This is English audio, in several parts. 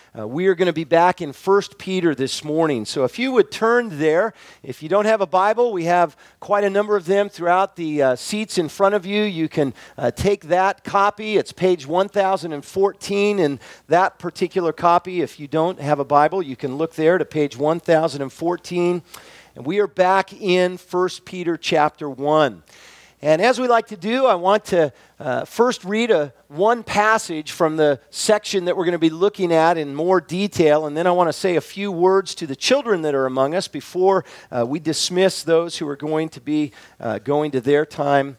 We are going to be back in 1 Peter this morning. So if you would turn there, if you don't have a Bible, we have quite a number of them throughout the seats in front of you. You can take that copy. It's page 1014 in that particular copy. If you don't have a Bible, you can look there to page 1014. And we are back in 1 Peter chapter 1. And as we like to do, I want to first read one passage from the section that we're going to be looking at in more detail, and then I want to say a few words to the children that are among us before we dismiss those who are going to be going to their time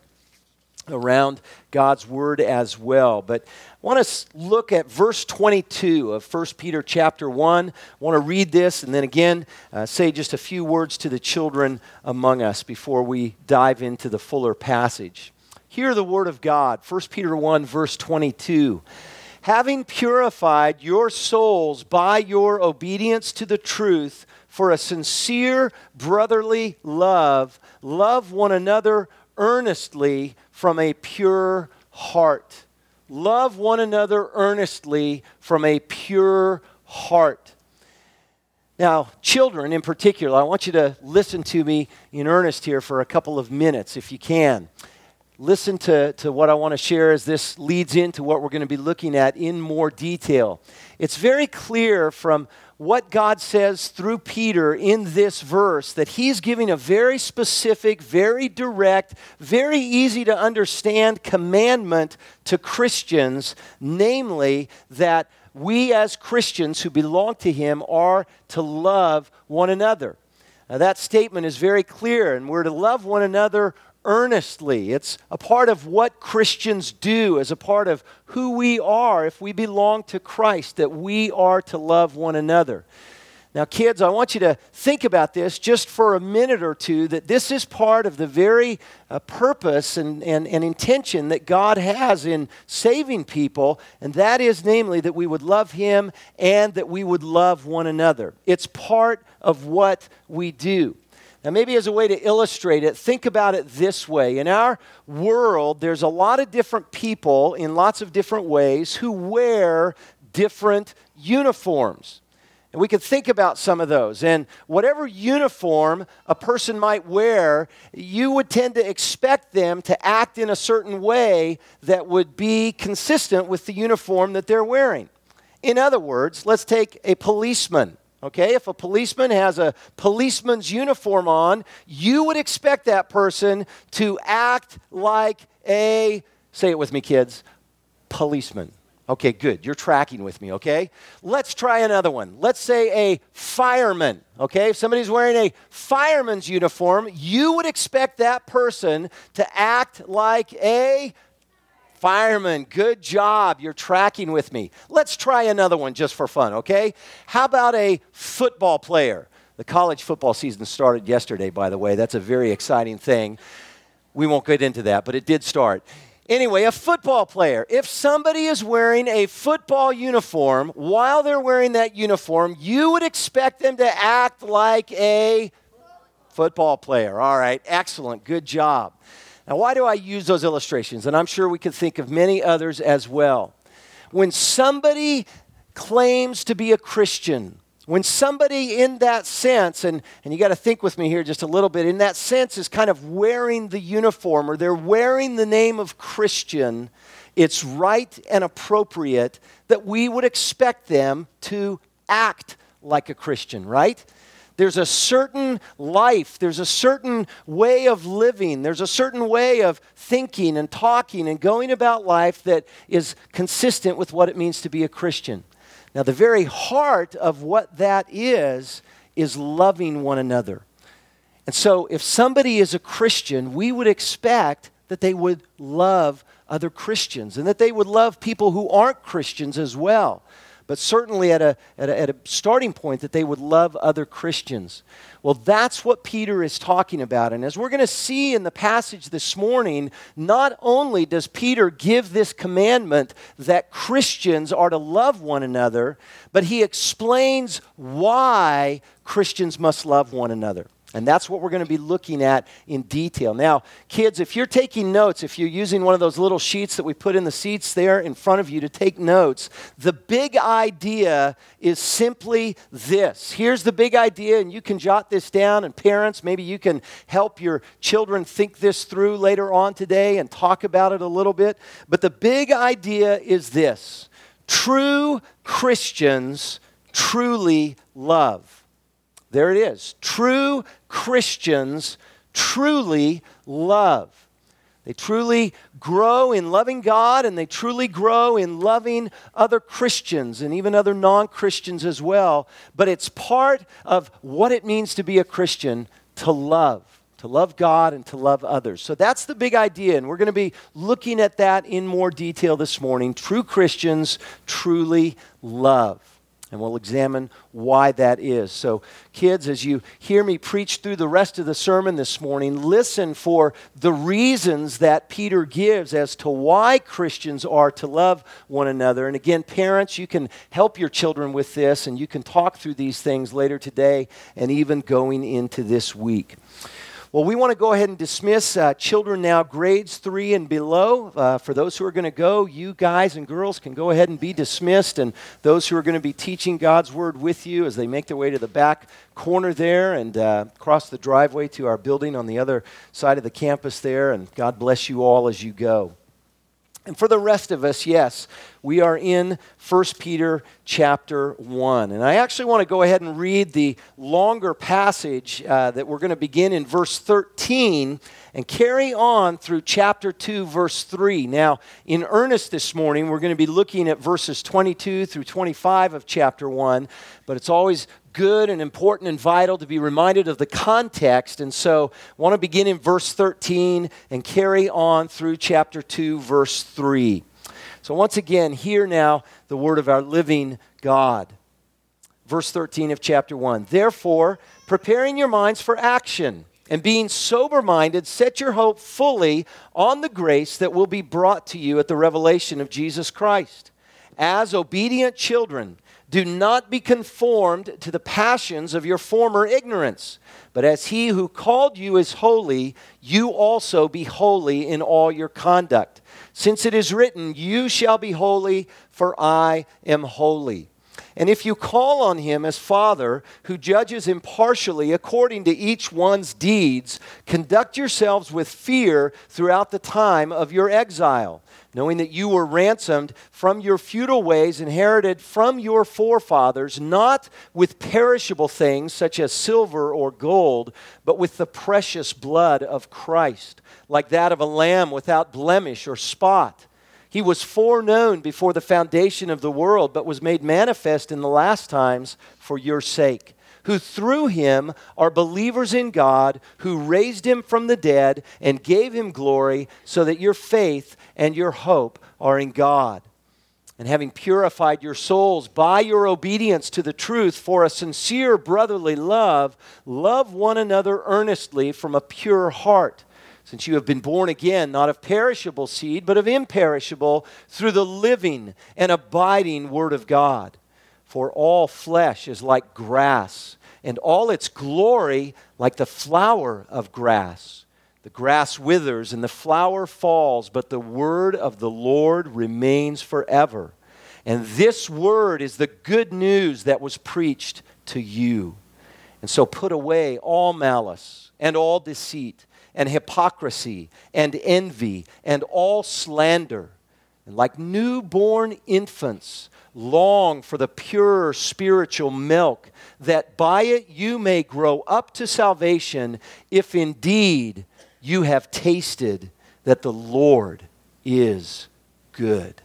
around God's Word as well. But I want to look at verse 22 of 1 Peter chapter 1. I want to read this and then again say just a few words to the children among us before we dive into the fuller passage. Hear the Word of God, 1 Peter 1 verse 22. Having purified your souls by your obedience to the truth for a sincere brotherly love, love one another earnestly from a pure heart. Love one another earnestly from a pure heart. Now, children in particular, I want you to listen to me in earnest here for a couple of minutes, if you can. Listen to what I want to share as this leads into what we're going to be looking at in more detail. It's very clear from what God says through Peter in this verse that he's giving a very specific, very direct, very easy to understand commandment to Christians, namely that we as Christians who belong to him are to love one another. Now, that statement is very clear, and we're to love one another earnestly. It's a part of what Christians do, as a part of who we are if we belong to Christ, that we are to love one another. Now, kids, I want you to think about this just for a minute or two, that this is part of the very purpose and intention that God has in saving people, and that is namely that we would love him and that we would love one another. It's part of what we do. Now, maybe as a way to illustrate it, think about it this way. In our world, there's a lot of different people in lots of different ways who wear different uniforms. And we could think about some of those. And whatever uniform a person might wear, you would tend to expect them to act in a certain way that would be consistent with the uniform that they're wearing. In other words, let's take a policeman. Okay, if a policeman has a policeman's uniform on, you would expect that person to act like a, say it with me, kids, policeman. Okay, good. You're tracking with me, okay? Let's try another one. Let's say a fireman, okay? If somebody's wearing a fireman's uniform, you would expect that person to act like a fireman. Good job. You're tracking with me. Let's try another one just for fun, okay? How about a football player? The college football season started yesterday, by the way. That's a very exciting thing. We won't get into that, but it did start. Anyway, a football player. If somebody is wearing a football uniform, while they're wearing that uniform, you would expect them to act like a football player. All right, excellent. Good job. Now, why do I use those illustrations? And I'm sure we could think of many others as well. When somebody claims to be a Christian, when somebody in that sense, and you got to think with me here just a little bit, in that sense is kind of wearing the uniform, or they're wearing the name of Christian, it's right and appropriate that we would expect them to act like a Christian, right? There's a certain life, there's a certain way of living, there's a certain way of thinking and talking and going about life that is consistent with what it means to be a Christian. Now, the very heart of what that is loving one another. And so if somebody is a Christian, we would expect that they would love other Christians and that they would love people who aren't Christians as well. But certainly at a starting point that they would love other Christians. Well, that's what Peter is talking about. And as we're going to see in the passage this morning, not only does Peter give this commandment that Christians are to love one another, but he explains why Christians must love one another. And that's what we're going to be looking at in detail. Now, kids, if you're taking notes, if you're using one of those little sheets that we put in the seats there in front of you to take notes, the big idea is simply this. Here's the big idea, and you can jot this down, and parents, maybe you can help your children think this through later on today and talk about it a little bit. But the big idea is this: true Christians truly love. There it is. True Christians truly love. They truly grow in loving God, and they truly grow in loving other Christians and even other non-Christians as well. But it's part of what it means to be a Christian to love God and to love others. So that's the big idea, and we're going to be looking at that in more detail this morning. True Christians truly love. And we'll examine why that is. So, kids, as you hear me preach through the rest of the sermon this morning, listen for the reasons that Peter gives as to why Christians are to love one another. And again, parents, you can help your children with this, and you can talk through these things later today and even going into this week. Well, we want to go ahead and dismiss children now, grades 3 and below. For those who are going to go, you guys and girls can go ahead and be dismissed. And those who are going to be teaching God's Word with you as they make their way to the back corner there and cross the driveway to our building on the other side of the campus there. And God bless you all as you go. And for the rest of us, yes, we are in 1 Peter chapter 1. And I actually want to go ahead and read the longer passage that we're going to begin in verse 13 and carry on through chapter 2, verse 3. Now, in earnest this morning, we're going to be looking at verses 22 through 25 of chapter 1, but it's always good and important and vital to be reminded of the context. And so I want to begin in verse 13 and carry on through chapter 2, verse 3. So once again, hear now the word of our living God. Verse 13 of chapter 1. Therefore, preparing your minds for action and being sober-minded, set your hope fully on the grace that will be brought to you at the revelation of Jesus Christ. As obedient children, do not be conformed to the passions of your former ignorance, but as he who called you is holy, you also be holy in all your conduct. Since it is written, you shall be holy, for I am holy. And if you call on him as Father, who judges impartially according to each one's deeds, conduct yourselves with fear throughout the time of your exile, knowing that you were ransomed from your futile ways inherited from your forefathers, not with perishable things such as silver or gold, but with the precious blood of Christ, like that of a lamb without blemish or spot. He was foreknown before the foundation of the world, but was made manifest in the last times for your sake, who through him are believers in God, who raised him from the dead and gave him glory, so that your faith and your hope are in God. And having purified your souls by your obedience to the truth for a sincere brotherly love, love one another earnestly from a pure heart, since you have been born again, not of perishable seed, but of imperishable, through the living and abiding Word of God. For all flesh is like grass, and all its glory like the flower of grass. The grass withers and the flower falls, but the word of the Lord remains forever. And this word is the good news that was preached to you. And so put away all malice and all deceit and hypocrisy and envy and all slander. And like newborn infants, long for the pure spiritual milk, that by it you may grow up to salvation, if indeed you have tasted that the Lord is good.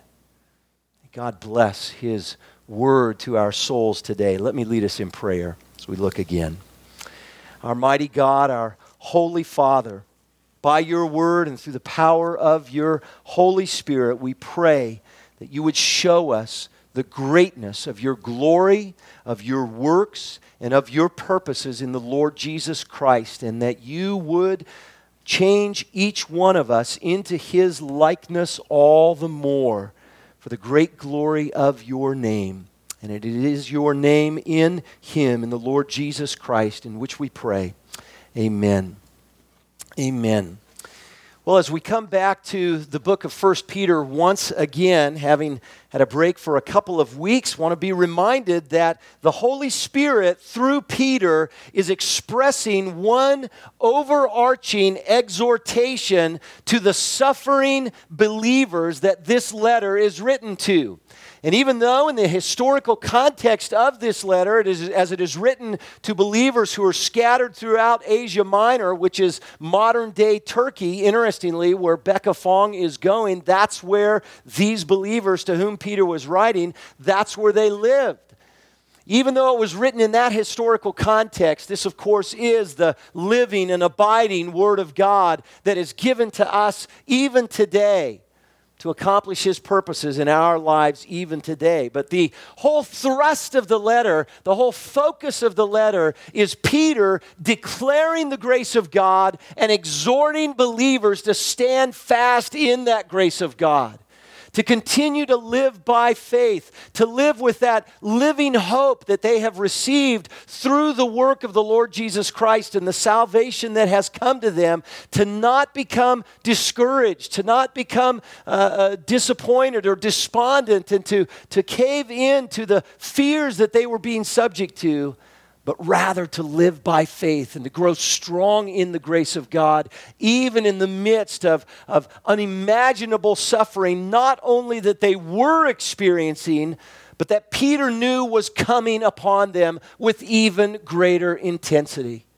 God bless his word to our souls today. Let me lead us in prayer as we look again. Our mighty God, our Holy Father, by your word and through the power of your Holy Spirit, we pray that you would show us the greatness of your glory, of your works, and of your purposes in the Lord Jesus Christ, and that you would change each one of us into his likeness all the more for the great glory of your name. And it is your name in him, in the Lord Jesus Christ, in which we pray. Amen. Amen. Well, as we come back to the book of 1 Peter once again, having had a break for a couple of weeks, want to be reminded that the Holy Spirit, through Peter, is expressing one overarching exhortation to the suffering believers that this letter is written to. And even though in the historical context of this letter, as it is written to believers who are scattered throughout Asia Minor, which is modern-day Turkey, interestingly, where Becca Fong is going, that's where these believers to whom Peter was writing, that's where they lived. Even though it was written in that historical context, this, of course, is the living and abiding Word of God that is given to us even today, to accomplish His purposes in our lives even today. But the whole thrust of the letter, the whole focus of the letter is Peter declaring the grace of God and exhorting believers to stand fast in that grace of God, to continue to live by faith, to live with that living hope that they have received through the work of the Lord Jesus Christ and the salvation that has come to them, to not become discouraged, to not become disappointed or despondent, and to cave in to the fears that they were being subject to, but rather to live by faith and to grow strong in the grace of God, even in the midst of unimaginable suffering, not only that they were experiencing, but that Peter knew was coming upon them with even greater intensity.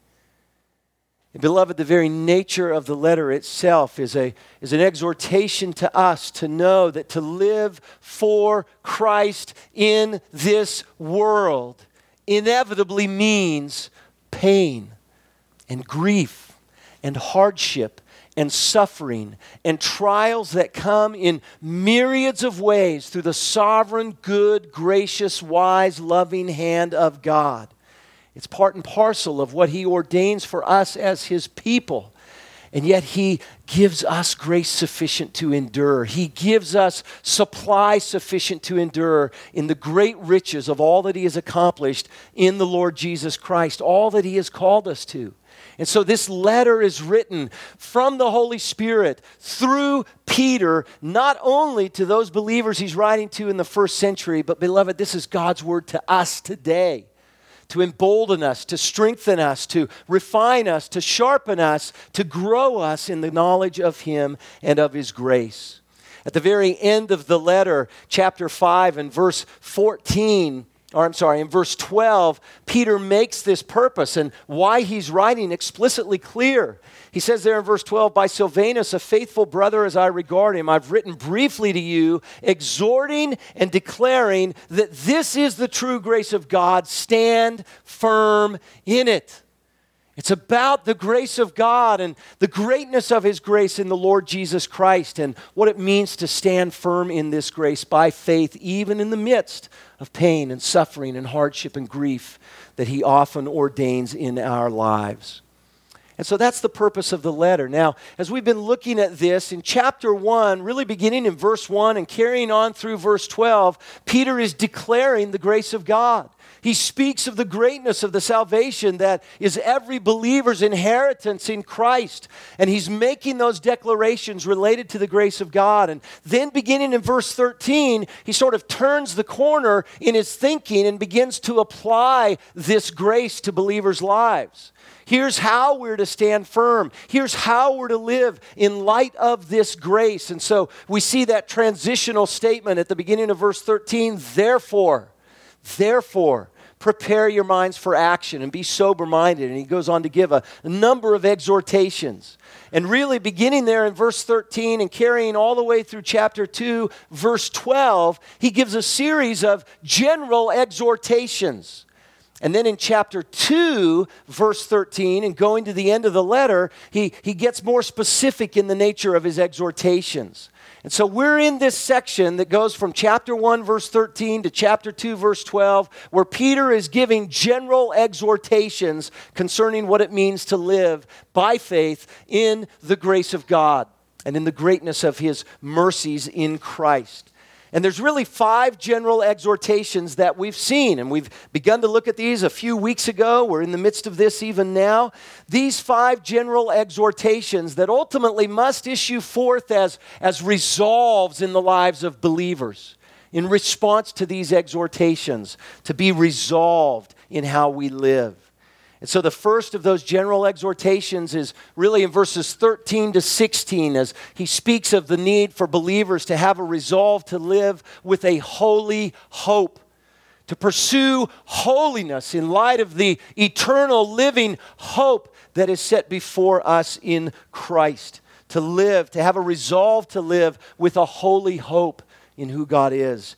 And beloved, the very nature of the letter itself is an exhortation to us to know that to live for Christ in this world inevitably means pain and grief and hardship and suffering and trials that come in myriads of ways through the sovereign, good, gracious, wise, loving hand of God. It's part and parcel of what He ordains for us as His people. And yet He gives us grace sufficient to endure. He gives us supply sufficient to endure in the great riches of all that He has accomplished in the Lord Jesus Christ, all that He has called us to. And so this letter is written from the Holy Spirit through Peter, not only to those believers he's writing to in the first century, but beloved, this is God's word to us today, to embolden us, to strengthen us, to refine us, to sharpen us, to grow us in the knowledge of Him and of His grace. At the very end of the letter, chapter 5 and verse 14, in verse 12, Peter makes this purpose and why he's writing explicitly clear. He says there in verse 12, "By Silvanus, a faithful brother as I regard him, I've written briefly to you, exhorting and declaring that this is the true grace of God. Stand firm in it." It's about the grace of God and the greatness of His grace in the Lord Jesus Christ and what it means to stand firm in this grace by faith, even in the midst of pain and suffering and hardship and grief that He often ordains in our lives. And so that's the purpose of the letter. Now, as we've been looking at this in chapter 1, really beginning in verse 1 and carrying on through verse 12, Peter is declaring the grace of God. He speaks of the greatness of the salvation that is every believer's inheritance in Christ. And he's making those declarations related to the grace of God. And then beginning in verse 13, he sort of turns the corner in his thinking and begins to apply this grace to believers' lives. Here's how we're to stand firm. Here's how we're to live in light of this grace. And so we see that transitional statement at the beginning of verse 13, Therefore, prepare your minds for action and be sober-minded. And he goes on to give a number of exhortations. And really beginning there in verse 13 and carrying all the way through chapter 2, verse 12, he gives a series of general exhortations. And then in chapter 2, verse 13, and going to the end of the letter, he gets more specific in the nature of his exhortations. And so we're in this section that goes from chapter 1, verse 13 to chapter 2, verse 12, where Peter is giving general exhortations concerning what it means to live by faith in the grace of God and in the greatness of His mercies in Christ. And there's really 5 general exhortations that we've seen, and we've begun to look at these a few weeks ago. We're in the midst of this even now. These 5 general exhortations that ultimately must issue forth as resolves in the lives of believers in response to these exhortations, to be resolved in how we live. And so the first of those general exhortations is really in verses 13 to 16 as he speaks of the need for believers to have a resolve to live with a holy hope, to pursue holiness in light of the eternal living hope that is set before us in Christ. To live, to have a resolve to live with a holy hope in who God is.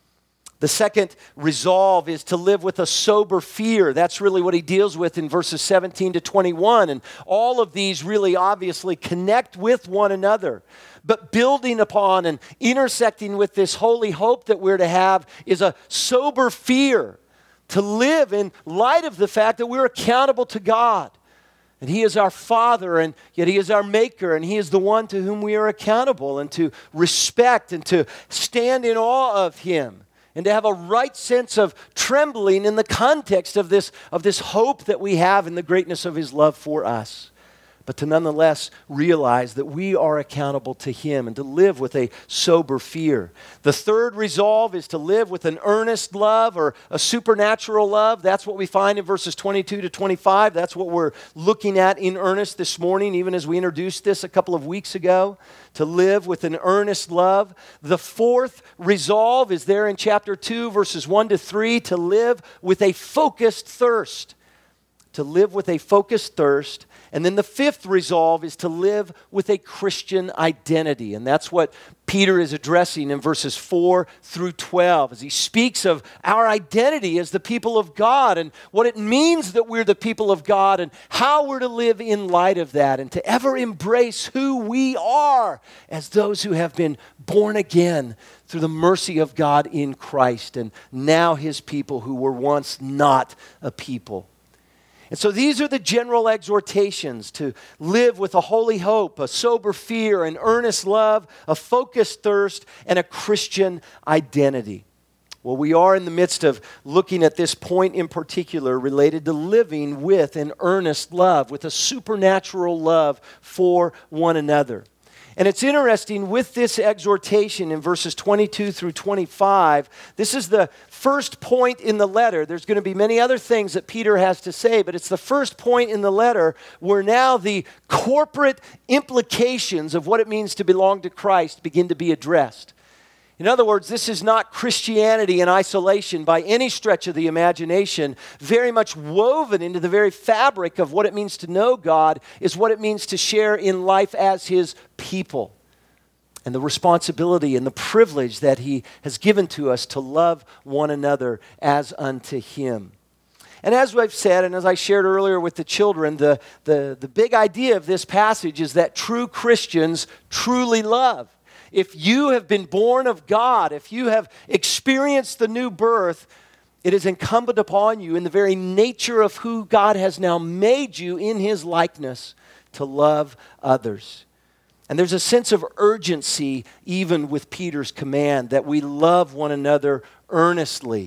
The second resolve is to live with a sober fear. That's really what he deals with in verses 17 to 21. And all of these really obviously connect with one another. But building upon and intersecting with this holy hope that we're to have is a sober fear to live in light of the fact that we're accountable to God. And He is our Father, and yet He is our Maker, and He is the one to whom we are accountable and to respect and to stand in awe of Him. And to have a right sense of trembling in the context of this hope that we have in the greatness of His love for us. But to nonetheless realize that we are accountable to Him and to live with a sober fear. The third resolve is to live with an earnest love or a supernatural love. That's what we find in verses 22 to 25. That's what we're looking at in earnest this morning, even as we introduced this a couple of weeks ago. To live with an earnest love. The fourth resolve is there in chapter 2, verses 1 to 3, to live with a focused thirst. To live with a focused thirst. And then the fifth resolve is to live with a Christian identity. And that's what Peter is addressing in verses 4 through 12 as he speaks of our identity as the people of God and what it means that we're the people of God and how we're to live in light of that and to ever embrace who we are as those who have been born again through the mercy of God in Christ and now His people who were once not a people. And so these are the general exhortations to live with a holy hope, a sober fear, an earnest love, a focused thirst, and a Christian identity. Well, we are in the midst of looking at this point in particular related to living with an earnest love, with a supernatural love for one another. And it's interesting with this exhortation in verses 22 through 25, this is the first point in the letter. There's going to be many other things that Peter has to say, but it's the first point in the letter where now the corporate implications of what it means to belong to Christ begin to be addressed. In other words, this is not Christianity in isolation by any stretch of the imagination. Very much woven into the very fabric of what it means to know God is what it means to share in life as His people. And the responsibility and the privilege that He has given to us to love one another as unto Him. And as I've said, and as I shared earlier with the children, the big idea of this passage is that true Christians truly love. If you have been born of God, if you have experienced the new birth, it is incumbent upon you in the very nature of who God has now made you in His likeness to love others. And there's a sense of urgency even with Peter's command that we love one another earnestly.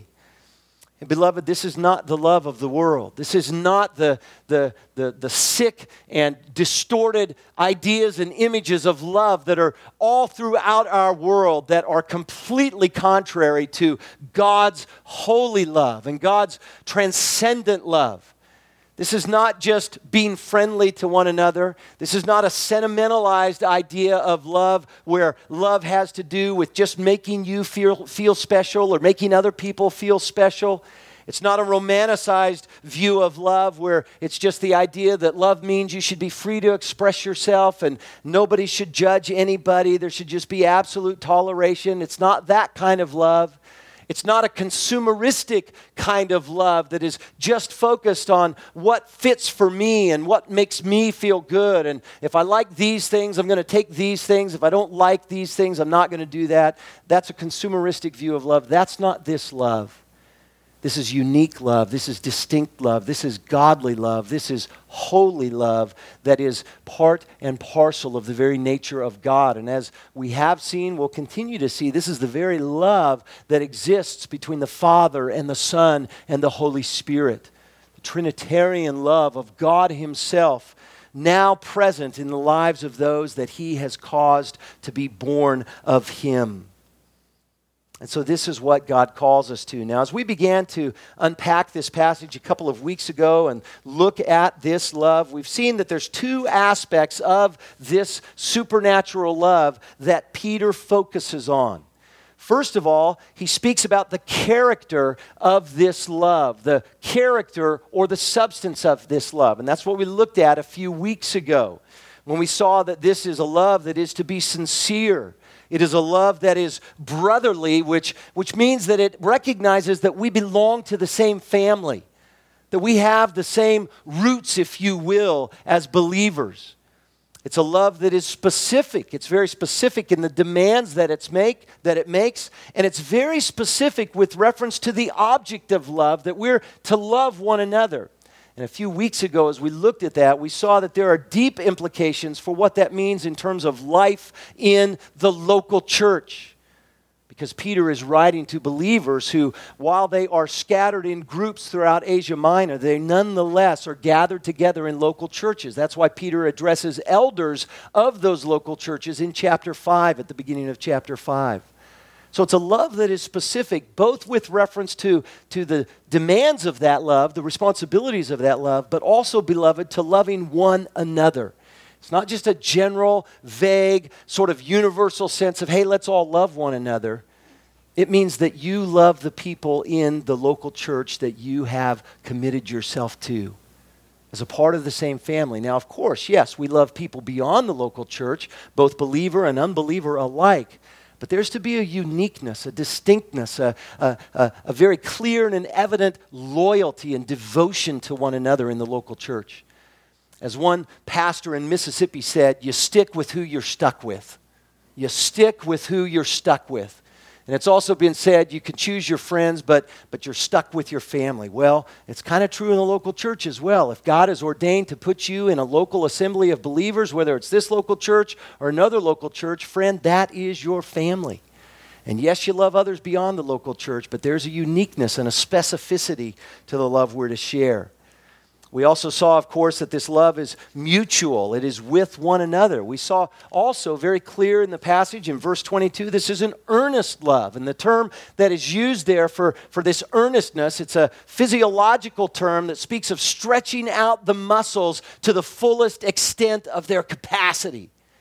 And beloved, this is not the love of the world. This is not the sick and distorted ideas and images of love that are all throughout our world that are completely contrary to God's holy love and God's transcendent love. This is not just being friendly to one another. This is not a sentimentalized idea of love where love has to do with just making you feel special or making other people feel special. It's not a romanticized view of love where it's just the idea that love means you should be free to express yourself and nobody should judge anybody. There should just be absolute toleration. It's not that kind of love. It's not a consumeristic kind of love that is just focused on what fits for me and what makes me feel good. And if I like these things, I'm going to take these things. If I don't like these things, I'm not going to do that. That's a consumeristic view of love. That's not this love. This is unique love. This is distinct love. This is godly love. This is holy love that is part and parcel of the very nature of God. And as we have seen, we'll continue to see, this is the very love that exists between the Father and the Son and the Holy Spirit. The Trinitarian love of God Himself, now present in the lives of those that He has caused to be born of Him. And so this is what God calls us to. Now, as we began to unpack this passage a couple of weeks ago and look at this love, we've seen that there's two aspects of this supernatural love that Peter focuses on. First of all, he speaks about the character of this love, the character or the substance of this love. And that's what we looked at a few weeks ago when we saw that this is a love that is to be sincere. It is a love that is brotherly, which means that it recognizes that we belong to the same family, that we have the same roots, if you will, as believers. It's a love that is specific. It's very specific in the demands that it makes, and it's very specific with reference to the object of love, that we're to love one another. And a few weeks ago, as we looked at that, we saw that there are deep implications for what that means in terms of life in the local church. Because Peter is writing to believers who, while they are scattered in groups throughout Asia Minor, they nonetheless are gathered together in local churches. That's why Peter addresses elders of those local churches in chapter 5, at the beginning of chapter 5. So it's a love that is specific, both with reference to the demands of that love, the responsibilities of that love, but also, beloved, to loving one another. It's not just a general, vague, sort of universal sense of, hey, let's all love one another. It means that you love the people in the local church that you have committed yourself to as a part of the same family. Now, of course, yes, we love people beyond the local church, both believer and unbeliever alike. But there's to be a uniqueness, a distinctness, a very clear and an evident loyalty and devotion to one another in the local church. As one pastor in Mississippi said, you stick with who you're stuck with. You stick with who you're stuck with. And it's also been said, you can choose your friends, but you're stuck with your family. Well, it's kind of true in the local church as well. If God has ordained to put you in a local assembly of believers, whether it's this local church or another local church, friend, that is your family. And yes, you love others beyond the local church, but there's a uniqueness and a specificity to the love we're to share. We also saw, of course, that this love is mutual. It is with one another. We saw also very clear in the passage in verse 22, this is an earnest love. And the term that is used there for this earnestness, it's a physiological term that speaks of stretching out the muscles to the fullest extent of their capacity.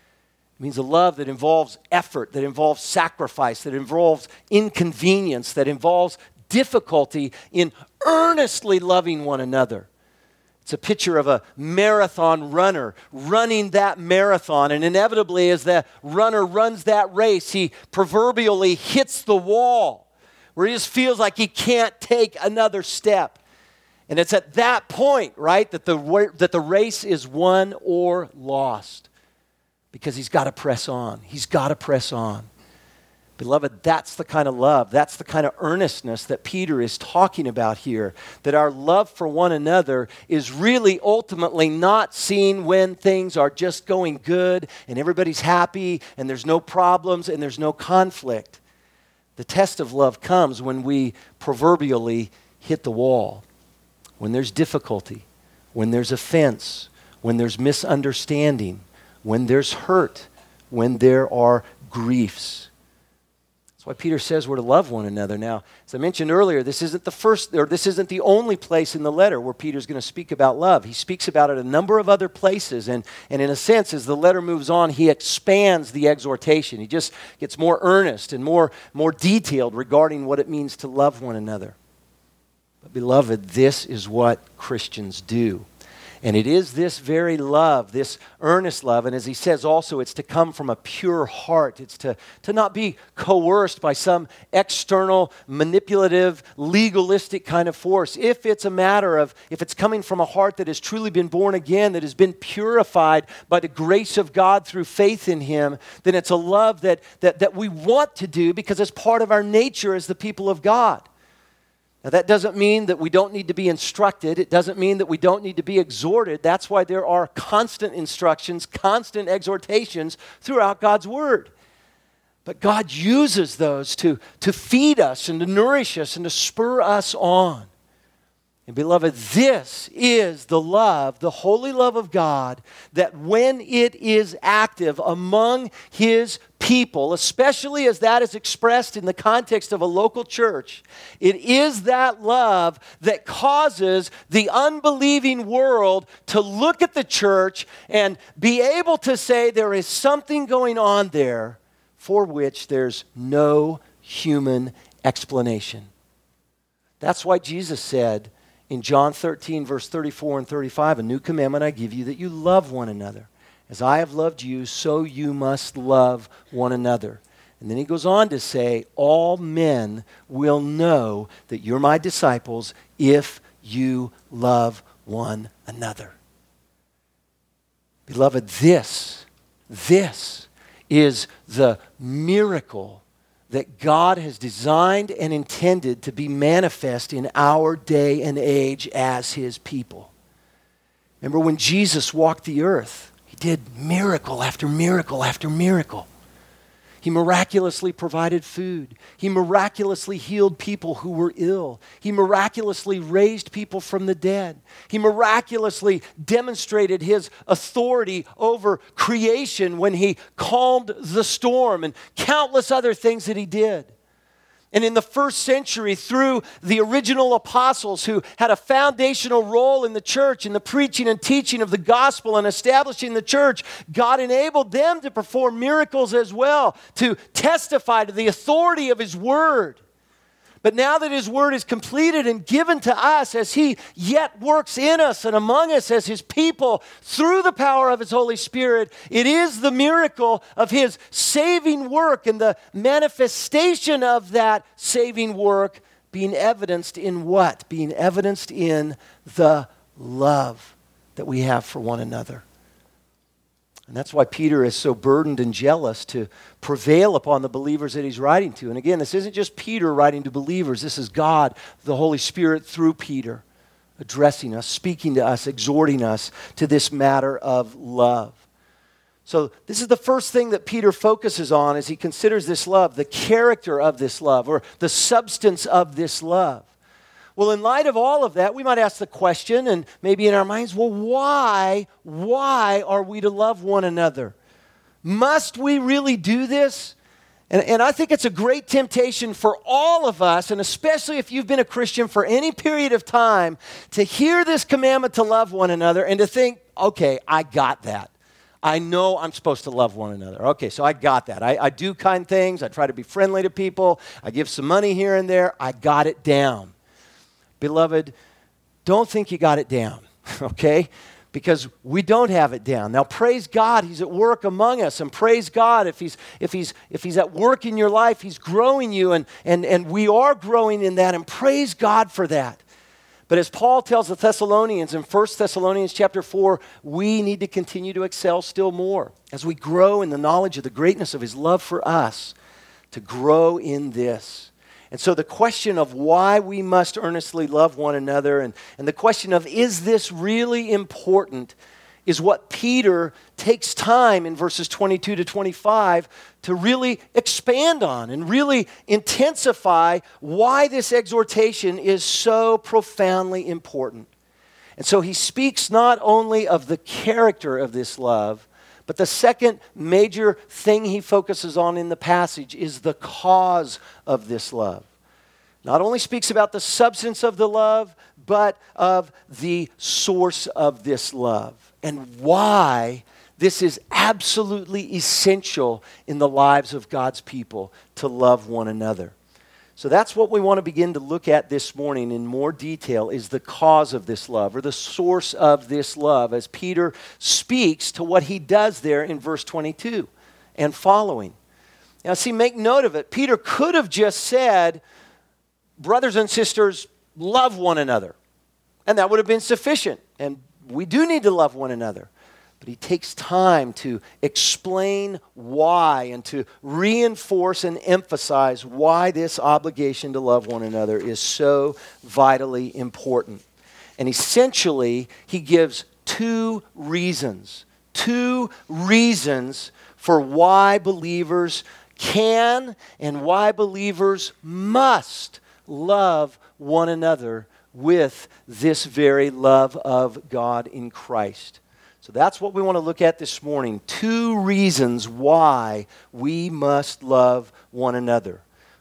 It means a love that involves effort, that involves sacrifice, that involves inconvenience, that involves difficulty in earnestly loving one another. It's a picture of a marathon runner running that marathon. And inevitably, as the runner runs that race, he proverbially hits the wall where he just feels like he can't take another step. And it's at that point, right, that the race is won or lost. Because he's got to press on. He's got to press on. Beloved, that's the kind of love, that's the kind of earnestness that Peter is talking about here. That our love for one another is really ultimately not seen when things are just going good and everybody's happy and there's no problems and there's no conflict. The test of love comes when we proverbially hit the wall, when there's difficulty, when there's offense, when there's misunderstanding, when there's hurt, when there are griefs. Why Peter says we're to love one another. Now, as I mentioned earlier, this isn't the only place in the letter where Peter's going to speak about love. He speaks about it a number of other places, and in a sense, as the letter moves on, he expands the exhortation. He just gets more earnest and more detailed regarding what it means to love one another. But beloved, this is what Christians do. And it is this very love, this earnest love, and as he says also, it's to come from a pure heart. It's to not be coerced by some external, manipulative, legalistic kind of force. If it's coming from a heart that has truly been born again, that has been purified by the grace of God through faith in Him, then it's a love that we want to do because it's part of our nature as the people of God. Now, that doesn't mean that we don't need to be instructed. It doesn't mean that we don't need to be exhorted. That's why there are constant instructions, constant exhortations throughout God's Word. But God uses those to feed us and to nourish us and to spur us on. And beloved, this is the love, the holy love of God, that when it is active among His people, especially as that is expressed in the context of a local church, it is that love that causes the unbelieving world to look at the church and be able to say there is something going on there for which there's no human explanation. That's why Jesus said, in John 13, verse 34 and 35, a new commandment I give you, that you love one another. As I have loved you, so you must love one another. And then he goes on to say, all men will know that you're my disciples if you love one another. Beloved, this is the miracle that God has designed and intended to be manifest in our day and age as His people. Remember when Jesus walked the earth, He did miracle after miracle after miracle. He miraculously provided food. He miraculously healed people who were ill. He miraculously raised people from the dead. He miraculously demonstrated His authority over creation when He calmed the storm, and countless other things that He did. And in the first century, through the original apostles who had a foundational role in the church, in the preaching and teaching of the gospel and establishing the church, God enabled them to perform miracles as well, to testify to the authority of His word. But now that His word is completed and given to us, as He yet works in us and among us as His people through the power of His Holy Spirit, it is the miracle of His saving work and the manifestation of that saving work being evidenced in what? Being evidenced in the love that we have for one another. And that's why Peter is so burdened and jealous to prevail upon the believers that he's writing to. And again, this isn't just Peter writing to believers. This is God, the Holy Spirit, through Peter, addressing us, speaking to us, exhorting us to this matter of love. So this is the first thing that Peter focuses on as he considers this love, the character of this love, or the substance of this love. Well, in light of all of that, we might ask the question, and maybe in our minds, well, why are we to love one another? Must we really do this? And I think it's a great temptation for all of us, and especially if you've been a Christian for any period of time, to hear this commandment to love one another and to think, okay, I got that. I know I'm supposed to love one another. Okay, so I got that. I do kind things. I try to be friendly to people. I give some money here and there. I got it down. Beloved, don't think you got it down, okay? Because we don't have it down. Now, praise God, He's at work among us, and praise God if He's at work in your life, He's growing you, and we are growing in that, and praise God for that. But as Paul tells the Thessalonians in 1 Thessalonians chapter 4, we need to continue to excel still more as we grow in the knowledge of the greatness of His love for us, to grow in this. And so the question of why we must earnestly love one another and the question of is this really important is what Peter takes time in verses 22 to 25 to really expand on and really intensify why this exhortation is so profoundly important. And so he speaks not only of the character of this love, but the second major thing he focuses on in the passage is the cause of this love. Not only speaks about the substance of the love, but of the source of this love and why this is absolutely essential in the lives of God's people to love one another. So that's what we want to begin to look at this morning in more detail, is the cause of this love or the source of this love, as Peter speaks to what he does there in verse 22 and following. Now see, make note of it. Peter could have just said, brothers and sisters, love one another. And that would have been sufficient. And we do need to love one another. But he takes time to explain why and to reinforce and emphasize why this obligation to love one another is so vitally important. And essentially, he gives two reasons for why believers can and why believers must love one another with this very love of God in Christ. So that's what we want to look at this morning. Two reasons why we must love one another.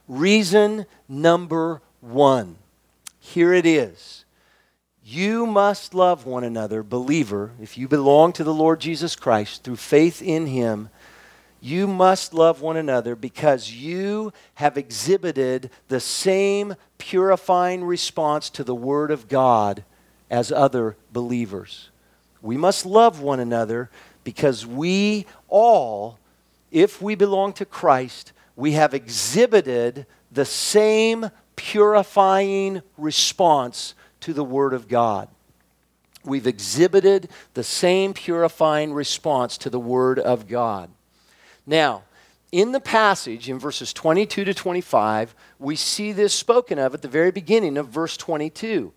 Reason number one. Here it is. You must love one another, believer, if you belong to the Lord Jesus Christ through faith in Him. You must love one another because you have exhibited the same purifying response to the Word of God as other believers. We must love one another because we all, if we belong to Christ, we have exhibited the same purifying response to the Word of God. We've exhibited the same purifying response to the Word of God. Now, in the passage, in verses 22 to 25, we see this spoken of at the very beginning of verse 22.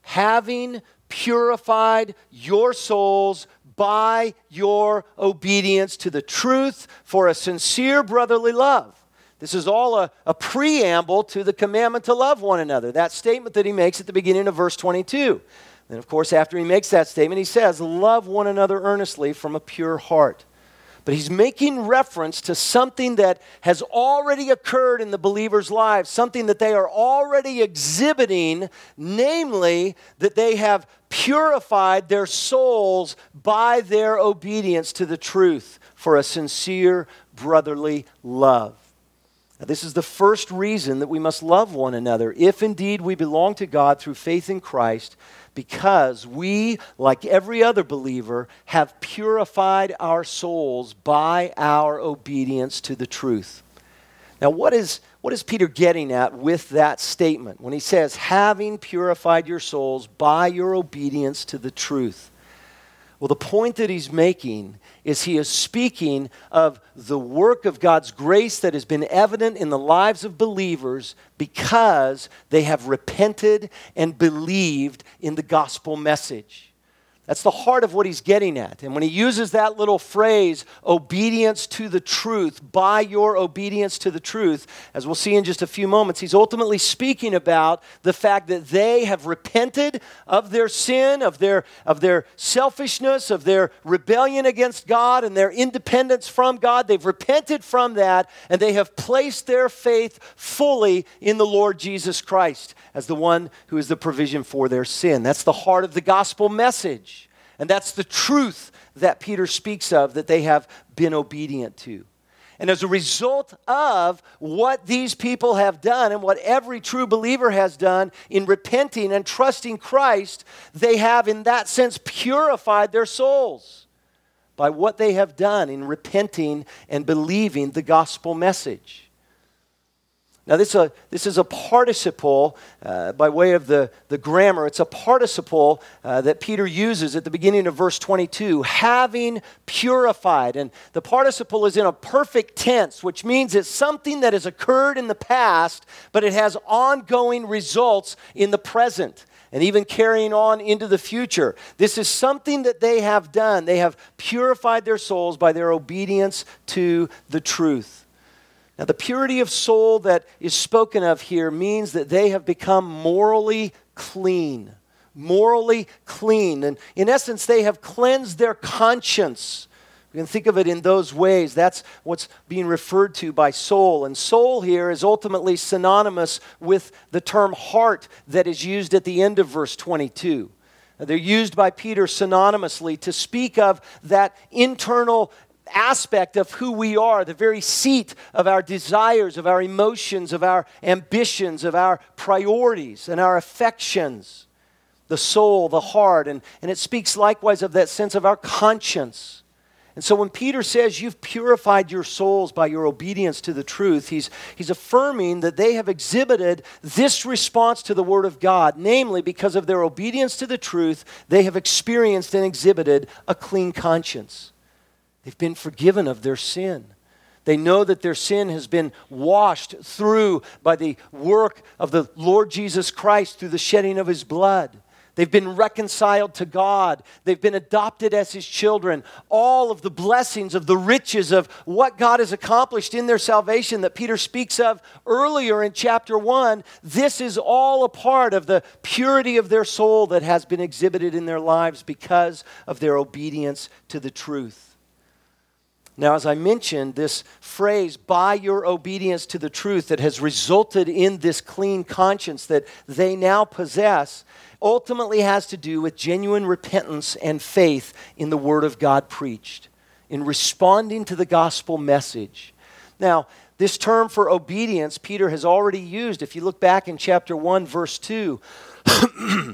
Having purified your souls by your obedience to the truth for a sincere brotherly love. This is all a preamble to the commandment to love one another, that statement that he makes at the beginning of verse 22. And of course, after he makes that statement, he says, love one another earnestly from a pure heart. But he's making reference to something that has already occurred in the believers' lives, something that they are already exhibiting, namely that they have purified their souls by their obedience to the truth for a sincere brotherly love. Now, this is the first reason that we must love one another, if indeed we belong to God through faith in Christ, because we, like every other believer, have purified our souls by our obedience to the truth. Now, what is Peter getting at with that statement when he says, having purified your souls by your obedience to the truth? Well, the point that he's making is he is speaking of the work of God's grace that has been evident in the lives of believers because they have repented and believed in the gospel message. That's the heart of what he's getting at. And when he uses that little phrase, obedience to the truth, by your obedience to the truth, as we'll see in just a few moments, he's ultimately speaking about the fact that they have repented of their sin, of their selfishness, of their rebellion against God and their independence from God. They've repented from that, and they have placed their faith fully in the Lord Jesus Christ as the one who is the provision for their sin. That's the heart of the gospel message. And that's the truth that Peter speaks of that they have been obedient to. And as a result of what these people have done and what every true believer has done in repenting and trusting Christ, they have in that sense purified their souls by what they have done in repenting and believing the gospel message. Now, this is a participle by way of the grammar. It's a participle that Peter uses at the beginning of verse 22, having purified. And the participle is in a perfect tense, which means it's something that has occurred in the past, but it has ongoing results in the present and even carrying on into the future. This is something that they have done. They have purified their souls by their obedience to the truth. Now, the purity of soul that is spoken of here means that they have become morally clean. Morally clean. And in essence, they have cleansed their conscience. We can think of it in those ways. That's what's being referred to by soul. And soul here is ultimately synonymous with the term heart that is used at the end of verse 22. They're used by Peter synonymously to speak of that internal aspect of who we are, the very seat of our desires, of our emotions, of our ambitions, of our priorities and our affections, the soul, the heart, and it speaks likewise of that sense of our conscience. And so when Peter says you've purified your souls by your obedience to the truth, he's affirming that they have exhibited this response to the Word of God. Namely, because of their obedience to the truth, they have experienced and exhibited a clean conscience. They've been forgiven of their sin. They know that their sin has been washed through by the work of the Lord Jesus Christ through the shedding of His blood. They've been reconciled to God. They've been adopted as His children. All of the blessings of the riches of what God has accomplished in their salvation that Peter speaks of earlier in chapter 1, this is all a part of the purity of their soul that has been exhibited in their lives because of their obedience to the truth. Now, as I mentioned, this phrase, by your obedience to the truth, that has resulted in this clean conscience that they now possess, ultimately has to do with genuine repentance and faith in the Word of God preached, in responding to the gospel message. Now, this term for obedience, Peter has already used. If you look back in chapter 1, verse 2, at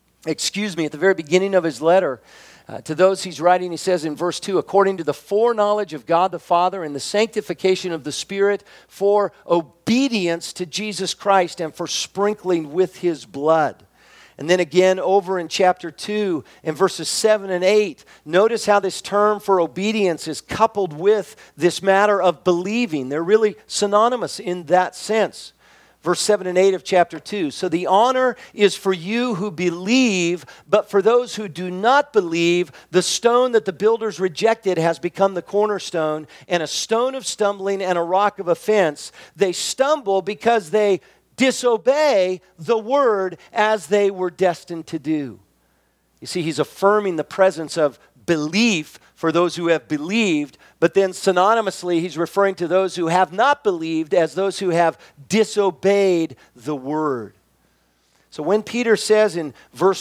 the very beginning of his letter, to those he's writing, he says in verse 2, according to the foreknowledge of God the Father and the sanctification of the Spirit, for obedience to Jesus Christ and for sprinkling with His blood. And then again over in chapter 2 in verses 7 and 8, notice how this term for obedience is coupled with this matter of believing. They're really synonymous in that sense. Verse 7 and 8 of chapter 2. So the honor is for you who believe, but for those who do not believe, the stone that the builders rejected has become the cornerstone, and a stone of stumbling and a rock of offense. They stumble because they disobey the word as they were destined to do. You see, he's affirming the presence of belief for those who have believed, but then synonymously he's referring to those who have not believed as those who have disobeyed the word. So when Peter says in verse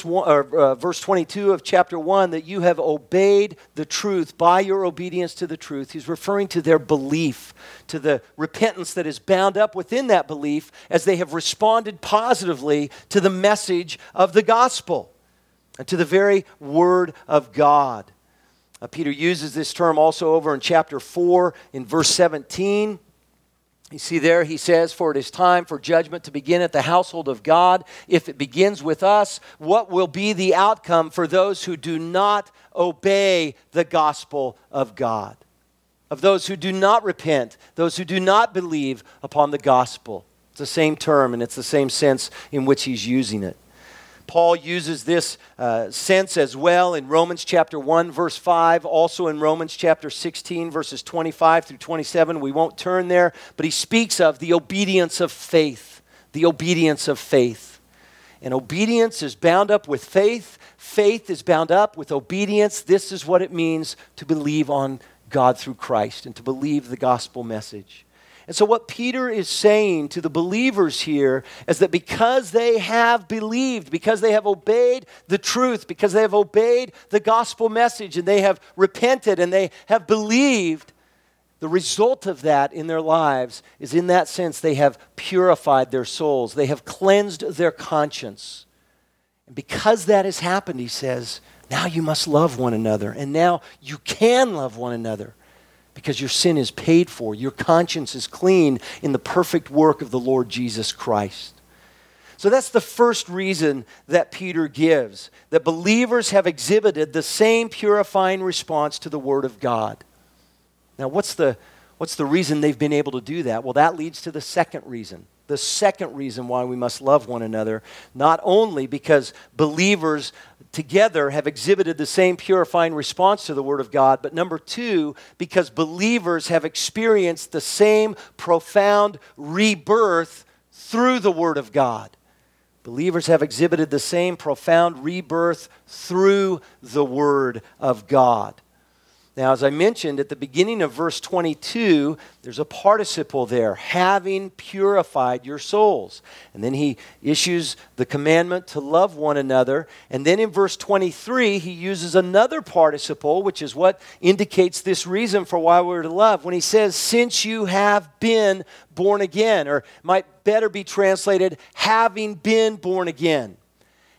22 of chapter 1 that you have obeyed the truth by your obedience to the truth, he's referring to their belief, to the repentance that is bound up within that belief as they have responded positively to the message of the gospel and to the very word of God. Peter uses this term also over in chapter 4 in verse 17. You see there, he says, for it is time for judgment to begin at the household of God. If it begins with us, what will be the outcome for those who do not obey the gospel of God? Of those who do not repent, those who do not believe upon the gospel. It's the same term and it's the same sense in which he's using it. Paul uses this sense as well in Romans chapter 1, verse 5, also in Romans chapter 16, verses 25 through 27. We won't turn there, but he speaks of the obedience of faith, the obedience of faith. And obedience is bound up with faith. Faith is bound up with obedience. This is what it means to believe on God through Christ and to believe the gospel message. And so what Peter is saying to the believers here is that because they have believed, because they have obeyed the truth, because they have obeyed the gospel message and they have repented and they have believed, the result of that in their lives is in that sense they have purified their souls. They have cleansed their conscience. And because that has happened, he says, now you must love one another. And now you can love one another. Because your sin is paid for. Your conscience is clean in the perfect work of the Lord Jesus Christ. So that's the first reason that Peter gives, that believers have exhibited the same purifying response to the Word of God. Now, what's the reason they've been able to do that? Well, that leads to the second reason. The second reason why we must love one another, not only because believers together have exhibited the same purifying response to the Word of God, but number two, because believers have experienced the same profound rebirth through the Word of God. Believers have exhibited the same profound rebirth through the Word of God. Now, as I mentioned at the beginning of verse 22, there's a participle there, having purified your souls. And then he issues the commandment to love one another. And then in verse 23, he uses another participle, which is what indicates this reason for why we're to love. When he says, since you have been born again, or might better be translated, having been born again.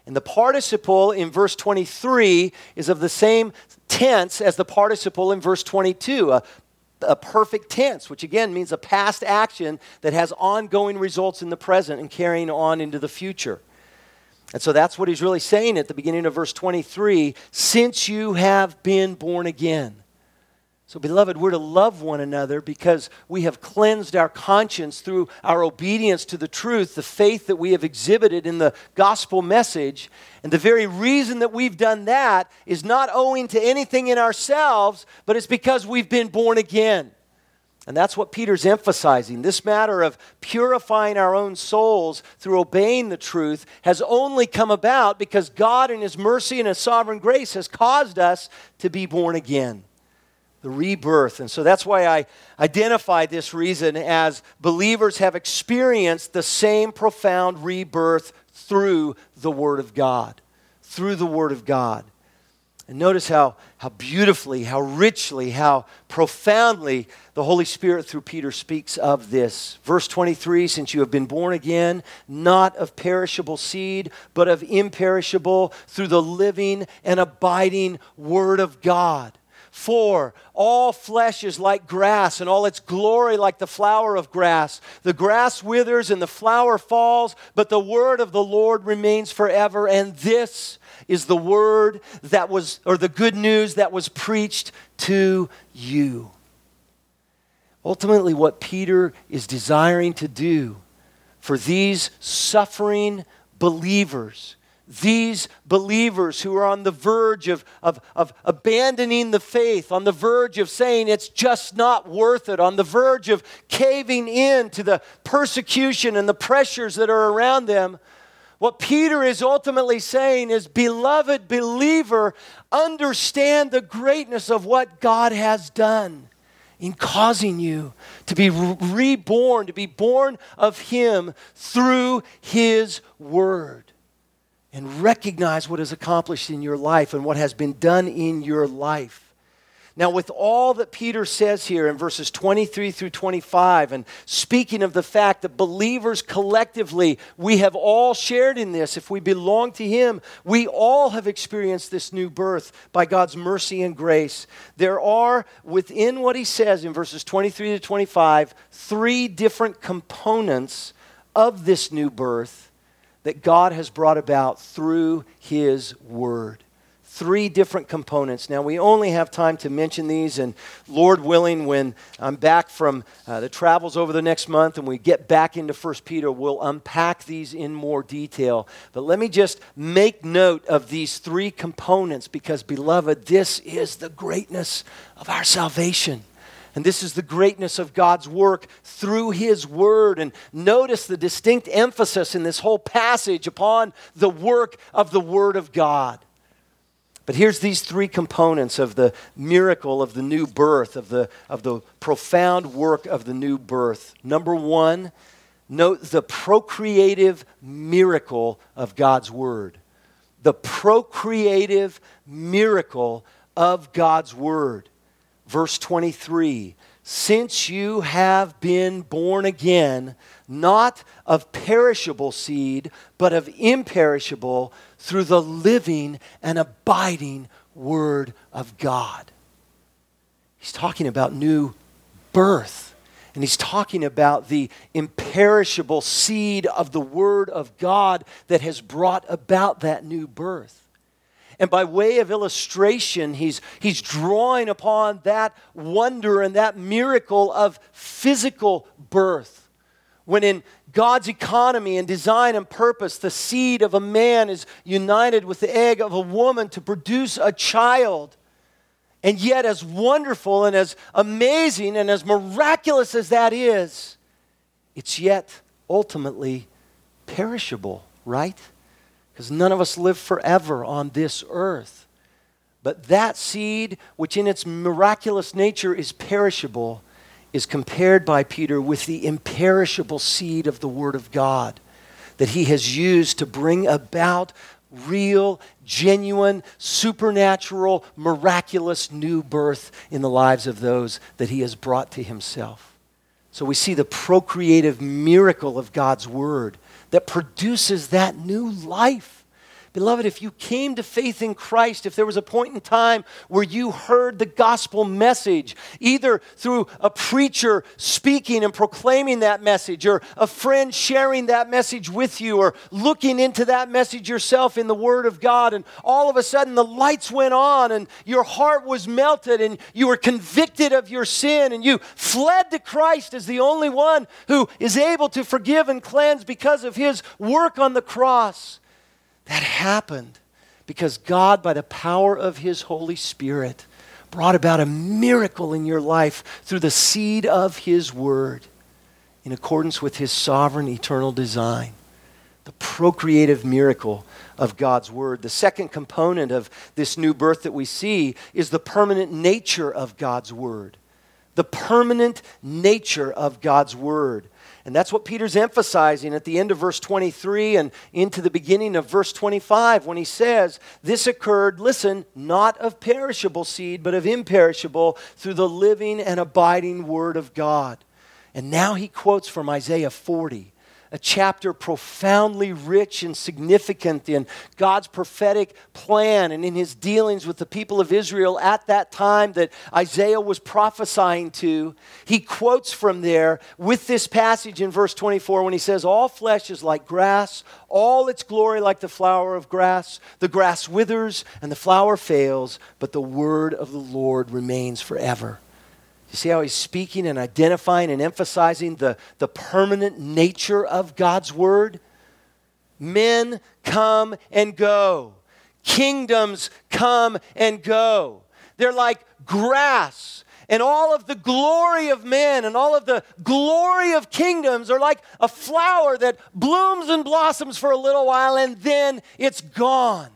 And the participle in verse 23 is of the same tense as the participle in verse 22, a perfect tense, which again means a past action that has ongoing results in the present and carrying on into the future. And so that's what he's really saying at the beginning of verse 23, since you have been born again. So beloved, we're to love one another because we have cleansed our conscience through our obedience to the truth, the faith that we have exhibited in the gospel message. And the very reason that we've done that is not owing to anything in ourselves, but it's because we've been born again. And that's what Peter's emphasizing. This matter of purifying our own souls through obeying the truth has only come about because God in His mercy and His sovereign grace has caused us to be born again. The rebirth. And so that's why I identified this reason as believers have experienced the same profound rebirth through the Word of God. Through the Word of God. And notice how beautifully, how richly, how profoundly the Holy Spirit through Peter speaks of this. Verse 23, since you have been born again, not of perishable seed, but of imperishable, through the living and abiding Word of God. For all flesh is like grass, and all its glory like the flower of grass. The grass withers and the flower falls, but the word of the Lord remains forever. And this is the word that was, or the good news that was preached to you. Ultimately, what Peter is desiring to do for these suffering believers, these believers who are on the verge of abandoning the faith, on the verge of saying it's just not worth it, on the verge of caving in to the persecution and the pressures that are around them, what Peter is ultimately saying is, beloved believer, understand the greatness of what God has done in causing you to be reborn, to be born of Him through His Word. And recognize what is accomplished in your life and what has been done in your life. Now, with all that Peter says here in verses 23 through 25, and speaking of the fact that believers collectively, we have all shared in this. If we belong to Him, we all have experienced this new birth by God's mercy and grace. There are, within what he says in verses 23 to 25, three different components of this new birth that God has brought about through His Word. Three different components. Now, we only have time to mention these, and Lord willing, when I'm back from the travels over the next month and we get back into 1 Peter, we'll unpack these in more detail. But let me just make note of these three components because, beloved, this is the greatness of our salvation. And this is the greatness of God's work through His Word. And notice the distinct emphasis in this whole passage upon the work of the Word of God. But here's these three components of the miracle of the new birth, of the profound work of the new birth. Number one, note the procreative miracle of God's Word. The procreative miracle of God's Word. Verse 23, since you have been born again, not of perishable seed, but of imperishable, through the living and abiding Word of God. He's talking about new birth. And he's talking about the imperishable seed of the Word of God that has brought about that new birth. And by way of illustration, he's drawing upon that wonder and that miracle of physical birth. When in God's economy and design and purpose, the seed of a man is united with the egg of a woman to produce a child. And yet, as wonderful and as amazing and as miraculous as that is, it's yet ultimately perishable, right? Because none of us live forever on this earth. But that seed, which in its miraculous nature is perishable, is compared by Peter with the imperishable seed of the Word of God that He has used to bring about real, genuine, supernatural, miraculous new birth in the lives of those that He has brought to Himself. So we see the procreative miracle of God's Word that produces that new life. Beloved, if you came to faith in Christ, if there was a point in time where you heard the gospel message, either through a preacher speaking and proclaiming that message, or a friend sharing that message with you, or looking into that message yourself in the Word of God, and all of a sudden the lights went on and your heart was melted and you were convicted of your sin and you fled to Christ as the only one who is able to forgive and cleanse because of His work on the cross. That happened because God, by the power of His Holy Spirit, brought about a miracle in your life through the seed of His Word in accordance with His sovereign eternal design. The procreative miracle of God's Word. The second component of this new birth that we see is the permanent nature of God's Word. The permanent nature of God's Word. And that's what Peter's emphasizing at the end of verse 23 and into the beginning of verse 25 when he says, this occurred, listen, not of perishable seed, but of imperishable through the living and abiding Word of God. And now he quotes from Isaiah 40, a chapter profoundly rich and significant in God's prophetic plan and in His dealings with the people of Israel at that time that Isaiah was prophesying to. He quotes from there with this passage in verse 24 when he says, all flesh is like grass, all its glory like the flower of grass. The grass withers and the flower fails, but the word of the Lord remains forever. You see how he's speaking and identifying and emphasizing the permanent nature of God's Word? Men come and go. Kingdoms come and go. They're like grass. And all of the glory of men and all of the glory of kingdoms are like a flower that blooms and blossoms for a little while and then it's gone.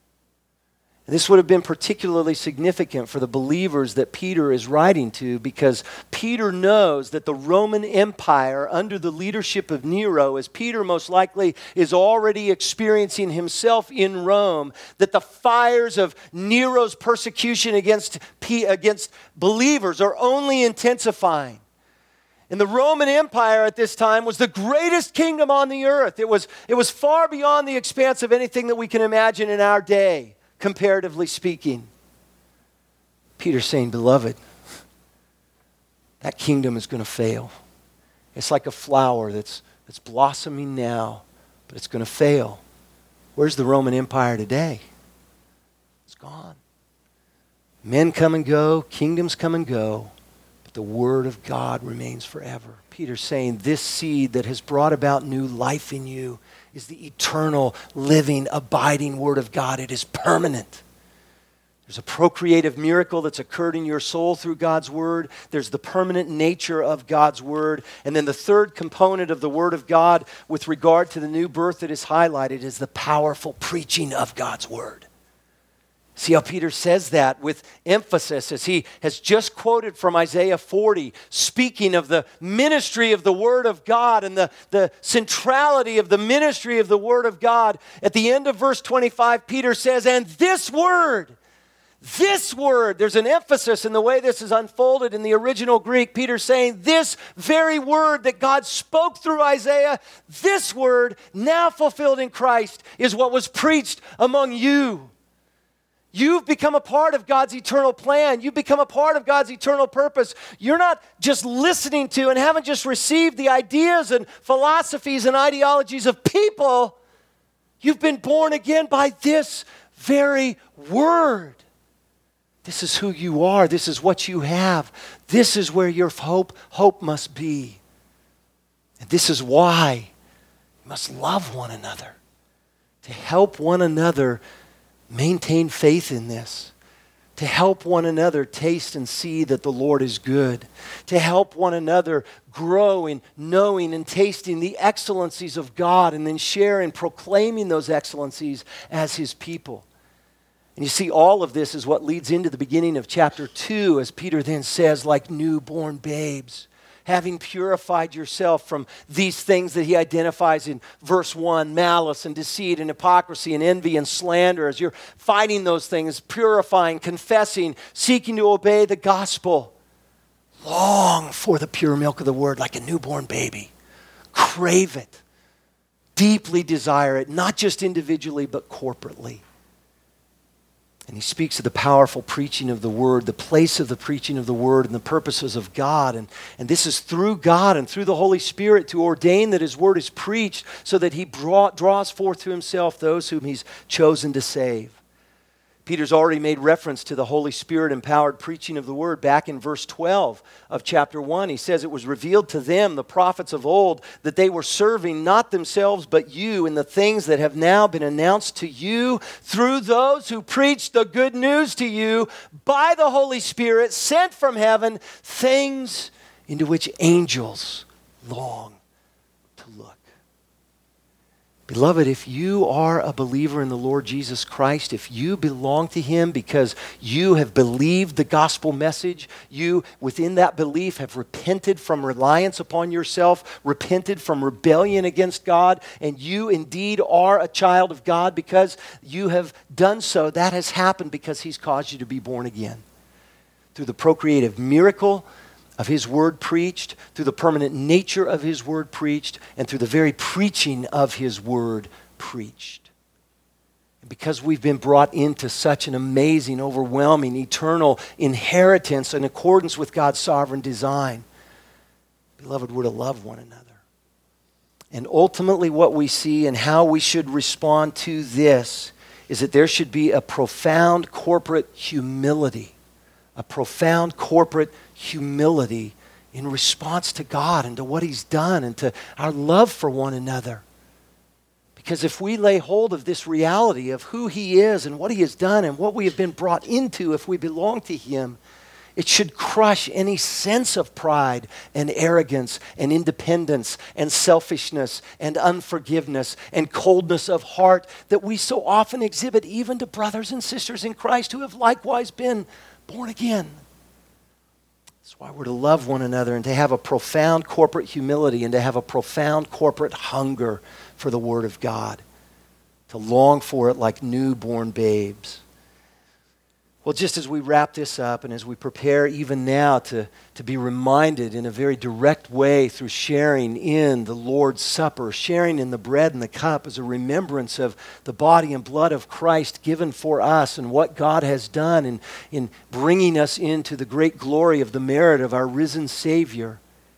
This would have been particularly significant for the believers that Peter is writing to because Peter knows that the Roman Empire under the leadership of Nero, as Peter most likely is already experiencing himself in Rome, that the fires of Nero's persecution against believers are only intensifying. And the Roman Empire at this time was the greatest kingdom on the earth. It was far beyond the expanse of anything that we can imagine in our day. Comparatively speaking, Peter's saying, beloved, that kingdom is going to fail. It's like a flower that's blossoming now, but it's going to fail. Where's the Roman Empire today? It's gone. Men come and go, kingdoms come and go, but the Word of God remains forever. Peter's saying this seed that has brought about new life in you is the eternal, living, abiding Word of God. It is permanent. There's a procreative miracle that's occurred in your soul through God's Word. There's the permanent nature of God's Word. And then the third component of the Word of God with regard to the new birth that is highlighted is the powerful preaching of God's Word. See how Peter says that with emphasis as he has just quoted from Isaiah 40, speaking of the ministry of the Word of God and the centrality of the ministry of the Word of God. At the end of verse 25, Peter says, and this word, there's an emphasis in the way this is unfolded in the original Greek. Peter's saying this very word that God spoke through Isaiah, this word now fulfilled in Christ is what was preached among you. You've become a part of God's eternal plan. You've become a part of God's eternal purpose. You're not just listening to and haven't just received the ideas and philosophies and ideologies of people. You've been born again by this very word. This is who you are. This is what you have. This is where your hope must be. And this is why you must love one another, to help one another maintain faith in this, to help one another taste and see that the Lord is good, to help one another grow in knowing and tasting the excellencies of God and then share in proclaiming those excellencies as His people. And you see, all of this is what leads into the beginning of chapter 2 as Peter then says, like newborn babes, having purified yourself from these things that he identifies in verse 1, malice and deceit and hypocrisy and envy and slander. As you're fighting those things, purifying, confessing, seeking to obey the gospel, long for the pure milk of the word like a newborn baby. Crave it. deeply desire it, not just individually, but corporately. And he speaks of the powerful preaching of the Word, the place of the preaching of the Word, and the purposes of God. And this is through God and through the Holy Spirit to ordain that His Word is preached so that He draws forth to Himself those whom He's chosen to save. Peter's already made reference to the Holy Spirit-empowered preaching of the Word back in verse 12 of chapter 1. He says, it was revealed to them, the prophets of old, that they were serving not themselves but you in the things that have now been announced to you through those who preach the good news to you by the Holy Spirit sent from heaven, things into which angels long to look. Beloved, if you are a believer in the Lord Jesus Christ, if you belong to Him because you have believed the gospel message, you, within that belief, have repented from reliance upon yourself, repented from rebellion against God, and you indeed are a child of God because you have done so, that has happened because He's caused you to be born again. Through the procreative miracle of His Word preached, through the permanent nature of His Word preached, and through the very preaching of His Word preached. And because we've been brought into such an amazing, overwhelming, eternal inheritance in accordance with God's sovereign design, beloved, we're to love one another. And ultimately what we see and how we should respond to this is that there should be a profound corporate humility. A profound corporate humility in response to God and to what He's done and to our love for one another. Because if we lay hold of this reality of who He is and what He has done and what we have been brought into if we belong to Him, it should crush any sense of pride and arrogance and independence and selfishness and unforgiveness and coldness of heart that we so often exhibit even to brothers and sisters in Christ who have likewise been born again. That's why we're to love one another and to have a profound corporate humility and to have a profound corporate hunger for the Word of God, to long for it like newborn babes. Well, just as we wrap this up and as we prepare even now to be reminded in a very direct way through sharing in the Lord's Supper, sharing in the bread and the cup as a remembrance of the body and blood of Christ given for us and what God has done in bringing us into the great glory of the merit of our risen Savior,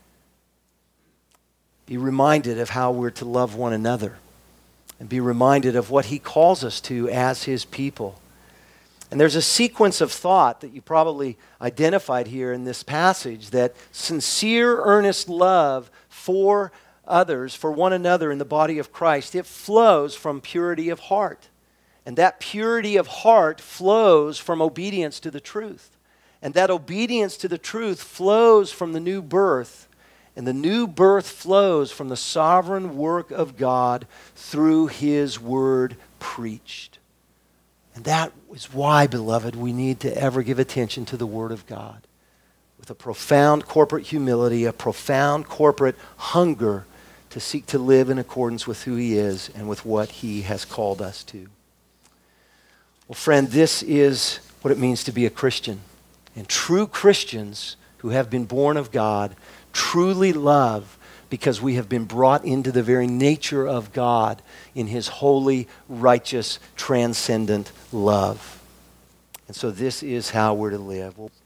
be reminded of how we're to love one another and be reminded of what He calls us to as His people. And there's a sequence of thought that you probably identified here in this passage, that sincere, earnest love for others, for one another in the body of Christ, it flows from purity of heart. And that purity of heart flows from obedience to the truth. And that obedience to the truth flows from the new birth. And the new birth flows from the sovereign work of God through His Word preached. And that is why, beloved, we need to ever give attention to the Word of God with a profound corporate humility, a profound corporate hunger to seek to live in accordance with who He is and with what He has called us to. Well, friend, this is what it means to be a Christian. And true Christians who have been born of God truly love because we have been brought into the very nature of God in His holy, righteous, transcendent love. And so this is how we're to live. Well,